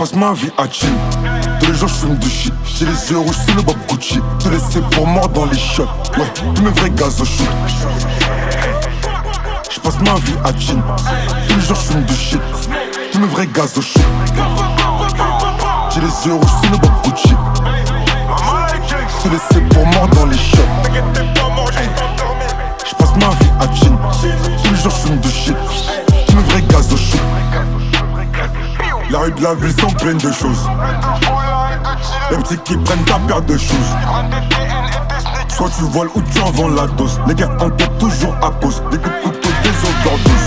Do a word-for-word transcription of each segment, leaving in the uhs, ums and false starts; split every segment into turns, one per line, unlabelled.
J'passe ma vie à chill. Tous les jours j'fume du shit. J'ai les yeux rouges sous le Bob Gucci. Te laisser pour mort dans les shots. Ouais, tous mes vrais gaz au shoot. J'passe ma vie à chill. Tous les jours j'fume du shit. Tous mes vrais gaz au shoot. J'ai les yeux rouges sous le Bob Gucci. Te laisser pour mort dans les shots. J'passe ma vie à chill. Tous les jours j'fume du shit. Tous mes vrais gaz au shoot. La rue de la ville sont pleines de choses. Les petits qui prennent ta paire de choses. Soit tu voles ou tu en vends la dose. Les gars enquêtent toujours à cause des coups de couteau, des overdoses.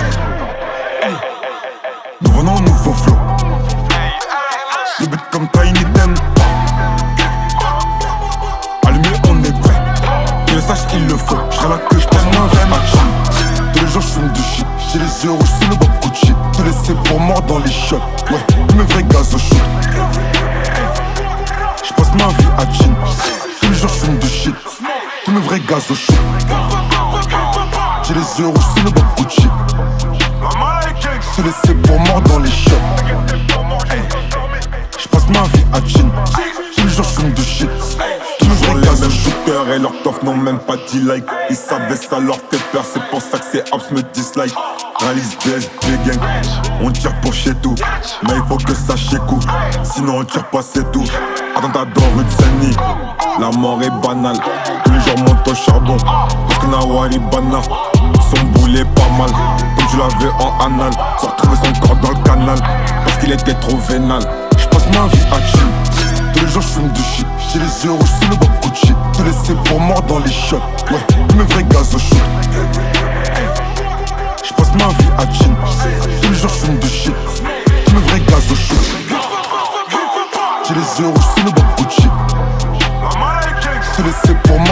Nous venons un nouveau flow. Le but comme Tiny Dem. Allumé on est prêt. Que le sache il le faut. J'serai là que j'passe ma vie à chill. Tous les jours j'fume du shit. J'ai les yeux rouges sous le Bob Gucci. Te laisser pour mort dans les shots. Ouais, tous mes vrais gaz au shoot. J'passe ma vie à chill. Tous les jours j'fume du shit. Tous mes vrais gaz au shoot. J'ai les yeux rouges sous le Bob Gucci. Te laisser pour mort dans les shots. J'passe ma vie à chill. Tous les jours j'fume du shit. Toujours les mêmes shooters et leurs toffs n'ont même pas dix likes. Ils savaient ça leur fait peur, c'est pour ça que ces apps me dislike. Rallye B S B gang, on tire pour chez tout. Mais il faut que ça chécoue, sinon on tire pas c'est tout. Attentat dans rue de Saint-Denis, la mort est banale. Tous les jours monte au charbon, parce que Nawari Bana. Son boulet pas mal, comme tu l'avais en anal. Sans retrouver son corps dans le canal, parce qu'il était trop vénal. J'passe ma vie à chill. Tous les jours j'fume du shit. J'ai les yeux rouges sous le Bob Gucci. Te laisser pour mort dans les shots. Ouais, tous mes vrais gaz au shoot. J'passe ma vie à chill. Tous les jours j'fume du shit. Tous mes vrais gaz au shoot. J'ai les yeux rouges sous le Bob Gucci. Te laisser pour mort